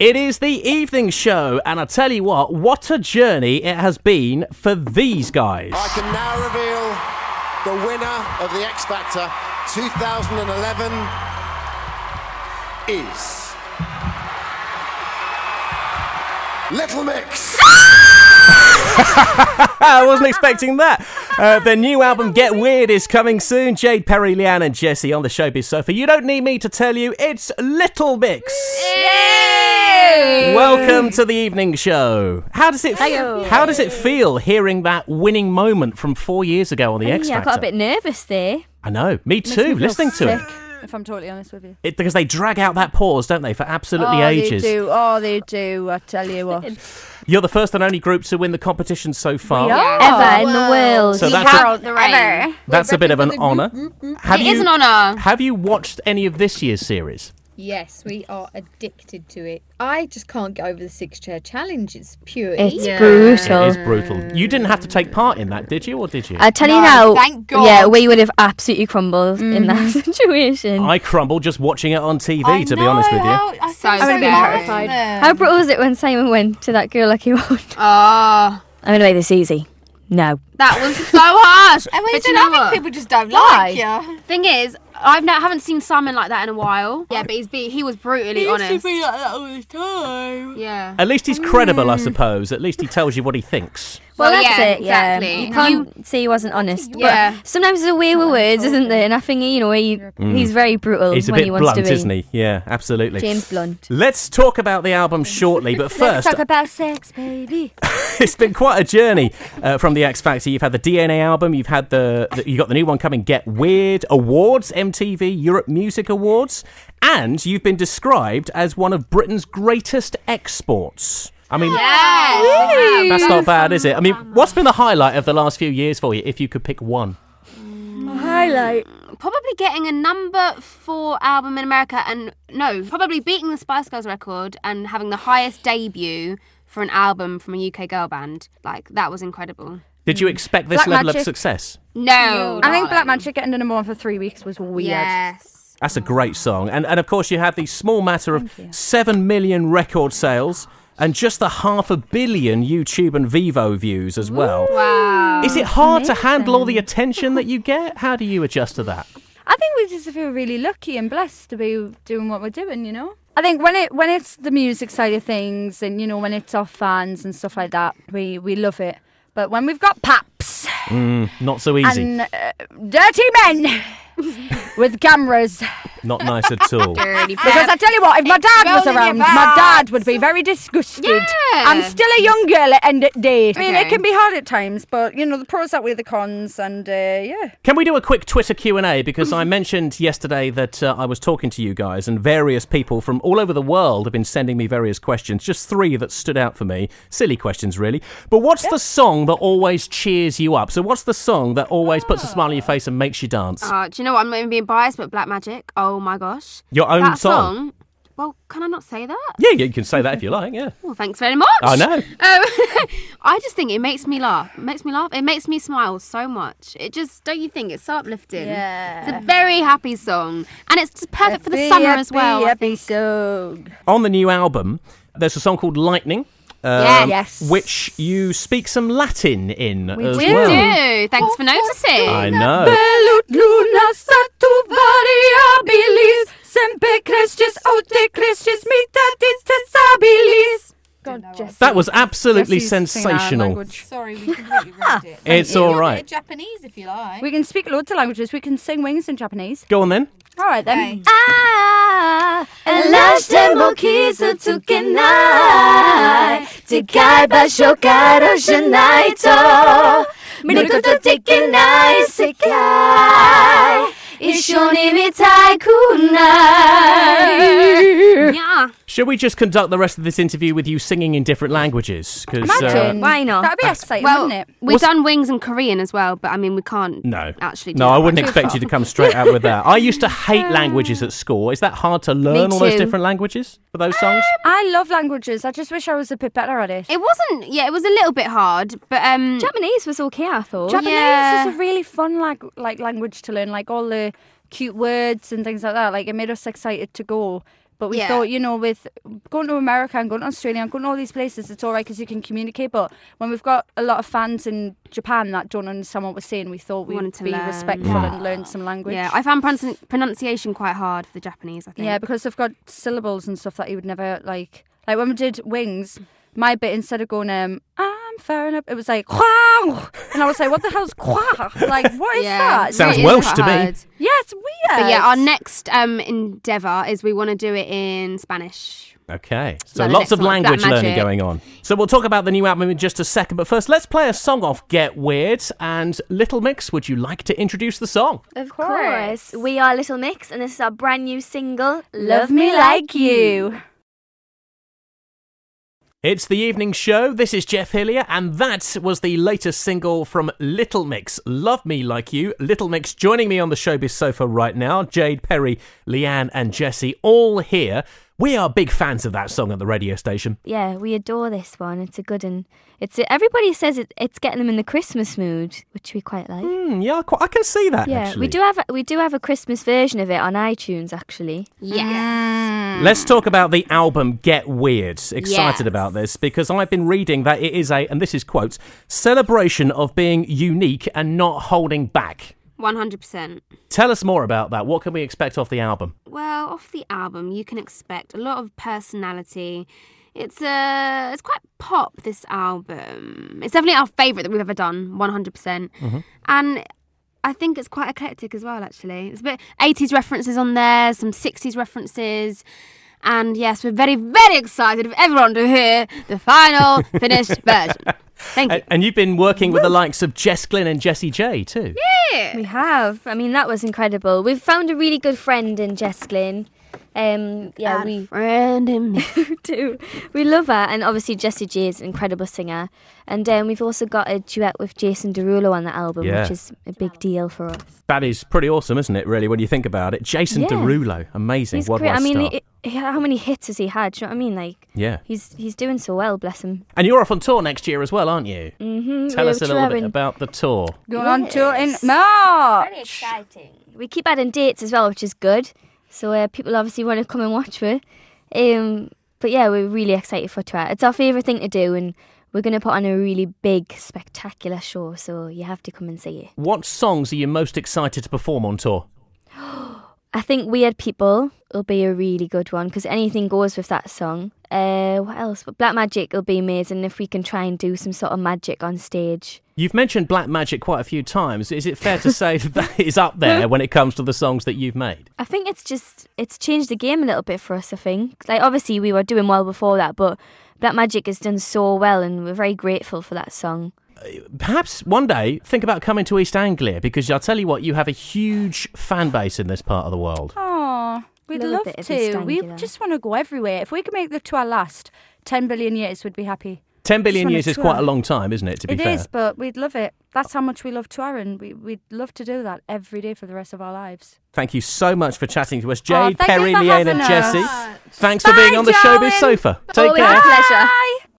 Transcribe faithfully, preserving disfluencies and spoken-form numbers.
It is the evening show, and I tell you what, what a journey it has been for these guys. I can now reveal the winner of the X Factor twenty eleven is Little Mix. I wasn't expecting that. Uh, their new album, Get Weird, is coming soon. Jade, Perry, Leanne and Jesse on the Showbiz Sofa. You don't need me to tell you, it's Little Mix. Yay! Welcome to the evening show. How does it Hello. How does it feel hearing that winning moment from four years ago on the X Yeah, I Factor? got a bit nervous there. I know, me Makes too, me feel listening to sick, it. if I'm totally honest with you. it. Because they drag out that pause, don't they, for absolutely oh, ages. they do. Oh, they do. I tell you what. You're the first and only group to win the competition so far. We are. Ever in the world. So We that's a- herald the reign. That's a bit of an honour. Have It you is an honour. Have you watched any of this year's series? Yes, we are addicted to it. I just can't get over the six chair challenge. It's pure It's evil. brutal. It is brutal. You didn't have to take part in that, did you, or did you? I tell you No, now, thank God. yeah, we would have absolutely crumbled in that situation. I crumbled just watching it on T V, I to be know, honest with you. how- I So feel so scary. terrified. How brutal was it when Simon went to that girl like he won't? Oh, I'm going to make this easy. No. that was so harsh. And when But you you know think what? people just don't Why? like you. Thing is, I've no, haven't seen Simon like that in a while. Yeah, but he's be, he was brutally honest. like that all the time. Yeah. At least he's credible, I suppose. At least he tells you what he thinks. Well, Well, that's yeah, it, yeah. exactly. You can't say he wasn't honest. Yeah. But sometimes there's a way with words, isn't there? And I think, you know, he, he's very brutal He's a when bit he wants blunt, to be. isn't he? Yeah, absolutely. James Blunt. Let's talk about the album shortly, but first, Talk about sex, baby. it's been quite a journey uh, from the X Factor. You've had the D N A album, you've had the, the you got the new one coming, Get Weird, awards, M T V Europe Music Awards, and you've been described as one of Britain's greatest exports. I mean, Yes. that's not bad, is it? I mean, what's been the highlight of the last few years for you, if you could pick one? Highlight. Probably getting a number four album in America, and no, probably beating the Spice Girls record and having the highest debut for an album from a U K girl band. Like, that was incredible. Did you expect this Black level of Magic. success? No. I think Black no. Magic getting to number one for three weeks was weird. Yes. That's a great song. And, and of course, you have the small matter of seven million record sales and just the half a billion YouTube and Vivo views as well. Wow. Is it hard to handle all the attention that you get? How do you adjust to that? I think we just feel really lucky and blessed to be doing what we're doing, you know? I think when it when it's the music side of things and, you know, when it's our fans and stuff like that, we, we love it. But when we've got paps Mm, not so easy. and uh, dirty men with cameras. Not nice at all. Dirty Because I tell you what, if my dad was Exposing around, your my dad babs. would be very disgusted. Yeah. I'm still a young girl at the end of the day. I mean, Okay. it can be hard at times, but, you know, the pros outweigh the cons, and, uh, yeah. Can we do a quick Twitter Q and A? Because I mentioned yesterday that uh, I was talking to you guys and various people from all over the world have been sending me various questions. Just three that stood out for me. Silly questions, really. But what's the song that always cheers you up? So what's the song that always puts a smile on your face and makes you dance? Uh, do you know what? I'm not even being biased, but Black Magic. Oh my gosh. Your own that song? song. Well, can I not say that? Yeah, yeah, you can say that if you like, yeah. Well, thanks very much. I know. Um, I just think it makes me laugh. It makes me laugh. It makes me smile so much. It just, don't you think? It's so uplifting. Yeah. It's a very happy song. And it's just perfect for the Happy, summer as happy, well. I Happy think. song. On the new album, there's a song called Lightning. um, Yeah. Yes. Which you speak some Latin in as We well. do. Thanks for noticing. I know. Velut lunas atu variabilis, semper crescis aute crescis mitatis cessabilis. God, Jess. That was absolutely Jessie's singing our sensational. language. Sorry, we completely ruined it. It's all right. Japanese if you like. We can speak loads of languages. We can sing Wings in Japanese. Go on then. All right, then. Okay. Ah, Elashtem kisu tukenai, Tikai bashokaro shanaito, Minikoto tekenai sekai, Ishoni mitai kunai. Yeah. Should we just conduct the rest of this interview with you singing in different languages? 'Cause, Imagine. Why not? That'd be exciting, Well, wouldn't it? we've What's- done Wings in Korean as well, but I mean, we can't No. actually do No, that I wouldn't one. expect you to come straight out with that. I used to hate languages at school. Is that hard to learn all those too. different languages for those songs? I love languages. I just wish I was a bit better at it. It wasn't, yeah, it was a little bit hard, but um, Japanese was okay, I thought. Japanese Yeah. is a really fun like like language to learn, like all the cute words and things like that. Like it made us excited to go. But we Yeah. thought, you know, with going to America and going to Australia and going to all these places, it's all right because you can communicate. But when we've got a lot of fans in Japan that don't understand what we're saying, we thought we'd Wanted to be learn. respectful Yeah. and learn some language. Yeah, I found pronunci- pronunciation quite hard for the Japanese, I think. Yeah, because they've got syllables and stuff that you would never like. Like when we did Wings, my bit, instead of going, um, I'm fair up, it was like, wow. And I was like, what the hell's quah? Like, what is Yeah. that? Sounds It is Welsh quite to me. hard. Yeah, it's weird. But yeah, our next um, endeavour is we want to do it in Spanish. Okay, so Like the lots next of one, language Black learning Magic. going on. So we'll talk about the new album in just a second, but first let's play a song off Get Weird. And Little Mix, would you like to introduce the song? Of course. We are Little Mix, and this is our brand new single, Love Me Like You. It's the evening show. This is Jeff Hillier, and that was the latest single from Little Mix, Love Me Like You. Little Mix joining me on the showbiz sofa right now. Jade, Perry, Leanne and Jessie, all here. We are big fans of that song at the radio station. Yeah, we adore this one. It's a good one. It's everybody says it, it's getting them in the Christmas mood, which we quite like. Mm, yeah, I qu- I can see that, yeah, actually. we do have a, we do have a Christmas version of it on iTunes, actually. Yes. Let's talk about the album Get Weird. Excited Yes. about this because I've been reading that it is a, and this is quotes, celebration of being unique and not holding back. one hundred percent. Tell us more about that. What can we expect off the album? Well, off the album, you can expect a lot of personality. It's uh, it's quite pop, this album. It's definitely our favourite that we've ever done, one hundred percent. And I think it's quite eclectic as well, actually. It's a bit eighties references on there, some sixties references. And yes, we're very, very excited for everyone to hear the final finished version. Thank you. And, and you've been working with the likes of Jess Glynn and Jessie J too. We have. I mean, that was incredible. We've found a really good friend in Jess Glynn. Um, yeah, And we friend in me. do. We love her, and obviously Jessie J is an incredible singer. And um, we've also got a duet with Jason Derulo on the album, Yeah. which is a big deal for us. That is pretty awesome, isn't it, really, when you think about it? Jason Yeah. Derulo, amazing. He's Worldwide great. I mean, star. he, he- how many hits has he had? Do you know what I mean? Like, Yeah. he's he's doing so well, bless him. And you're off on tour next year as well, aren't you? Mm-hmm. Tell us a little bit about the tour. Going on tour in March. Very exciting. We keep adding dates as well, which is good. So uh, people obviously want to come and watch it. Um, but yeah, we're really excited for tour. It's our favourite thing to do, and we're going to put on a really big, spectacular show. So you have to come and see it. What songs are you most excited to perform on tour? I think Weird People will be a really good one because anything goes with that song. Uh, what else? But Black Magic will be amazing if we can try and do some sort of magic on stage. You've mentioned Black Magic quite a few times. Is it fair to say that that is up there when it comes to the songs that you've made? I think it's just, it's changed the game a little bit for us, I think. Like, obviously, we were doing well before that, but Black Magic has done so well, and we're very grateful for that song. Perhaps one day think about coming to East Anglia because I'll tell you what, you have a huge fan base in this part of the world. Oh, we'd Love a love bit of to. East We Anglia. just want to go everywhere. If we could make the tour last ten billion years, we'd be happy. ten billion wanna years is tour. quite a long time, isn't it, to be It fair? is, but we'd love it. That's how much we love touring. We, we'd love to do that every day for the rest of our lives. Thank you so much for chatting to us, Oh, Jade, thank you Perry, for Leanne and having Jessie. us. Thanks for Bye, being on the darling. Showbiz Sofa. Take Always care. a pleasure. Bye.